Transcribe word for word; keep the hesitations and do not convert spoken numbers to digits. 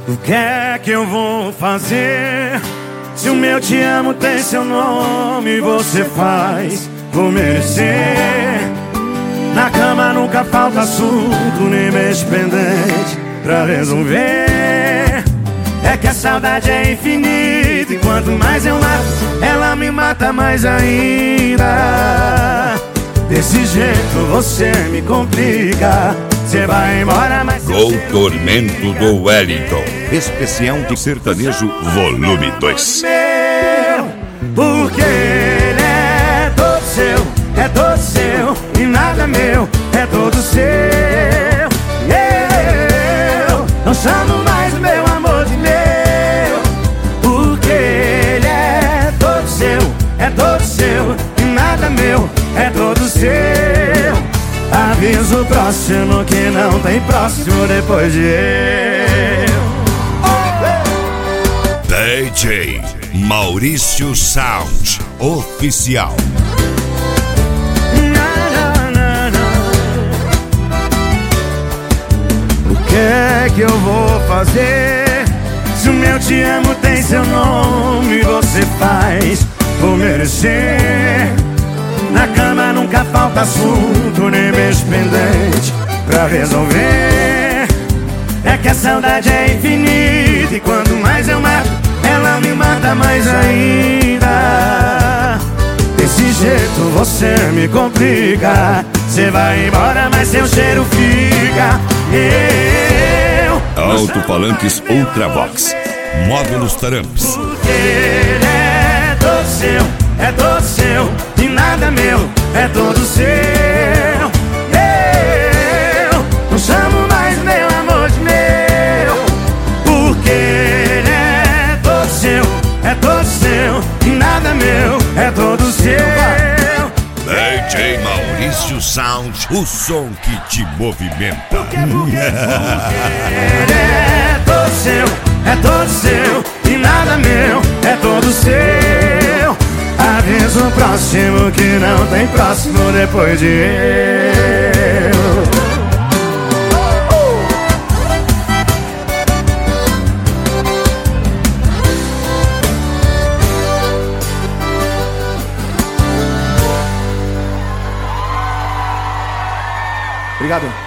O que é que eu vou fazer? Se o meu te amo tem seu nome, você faz por merecer. Na cama nunca falta assunto, nem mês pendente pra resolver. É que a saudade é infinita e quanto mais eu mato, ela me mata mais ainda. Desse jeito você me complica. Você vai embora, mas Gol Tormento do Wellington, especial de sertanejo volume dois. Meu, porque ele é todo seu, é todo seu, e nada meu, é todo seu. Eu não chamo mais meu amor de meu, porque ele é todo seu, é todo seu, e nada meu, é todo seu. Aviso próximo que não tem próximo depois de eu. D J Maurício Sound Oficial. Na, na, na, na. O que é que eu vou fazer? Se o meu te amo tem seu nome, você faz por merecer. Na cama nunca falta assunto, nem beijo pendente pra resolver. É que a saudade é infinita e quanto mais eu mato, ela me mata mais ainda. Desse jeito você me complica. Você vai embora, mas seu cheiro fica. Eu Alto-falantes Ultravox, módulos Taramps. Porque ele é todo seu, é todo seu, e nada meu, é todo seu. Eu não chamo mais meu amor de meu, porque ele é todo seu, é todo seu, e nada meu, é todo seu. D J Maurício Sound, o som que te movimenta. Porque, porque, porque ele é todo seu, é todo seu, e nada meu, é todo seu. Aviso próximo que não tem próximo depois de eu. Obrigado.